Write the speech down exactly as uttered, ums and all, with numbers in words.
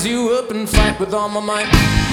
rise you up and fight with all my might.